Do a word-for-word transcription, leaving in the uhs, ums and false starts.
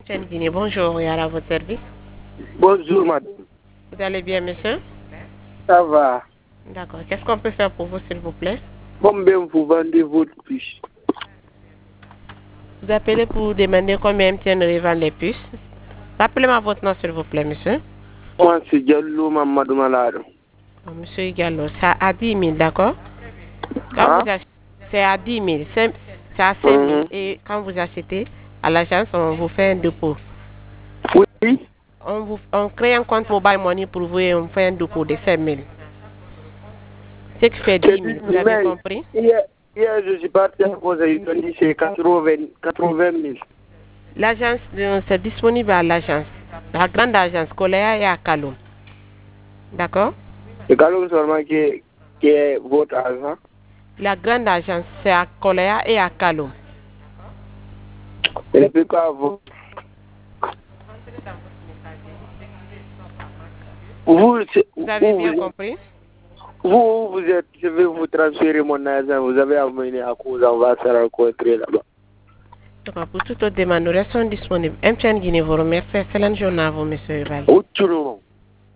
M T N Guinée, bonjour, et à votre service. Bonjour, madame. Vous allez bien, monsieur? Ça va. D'accord. Qu'est-ce qu'on peut faire pour vous, s'il vous plaît? Combien vous vendez votre puce? Vous appelez pour demander combien M T N revend les puces. Rappelez-moi votre nom, s'il vous plaît, monsieur. Moi, c'est Diallo Mamadou Malado. Oh, monsieur Gallo, c'est à dix mille, d'accord? Quand Hein? vous achetez, c'est à dix mille, c'est c'est à cinq mille. Mhm. Et quand vous achetez à l'agence, on vous fait un dépôt. Oui. On, vous, on crée un compte mobile money pour vous et on fait un dépôt de cinq mille. Ce qui fait C'est dix mille, dix vous mille, avez mais compris? hier, hier, je suis parti à cause de c'est quatre-vingts mille. L'agence, euh, c'est disponible à l'agence. La grande agence, Coléa et à Kaloum. D'accord? C'est quand même seulement qui est, qui est votre argent. La grande agence, c'est à Coléa et à Kaloum. Et puis quoi, vous, vous, c'est- Vous avez vous, bien vous, compris? vous, vous êtes, je vais vous transférer mon argent, vous avez amené à cause, on va se rencontrer là-bas. D'accord, pour toute autre demande, nous restons disponibles. M T N Guinée vous remercie. Excellente journée à vous, monsieur Val. Autrement.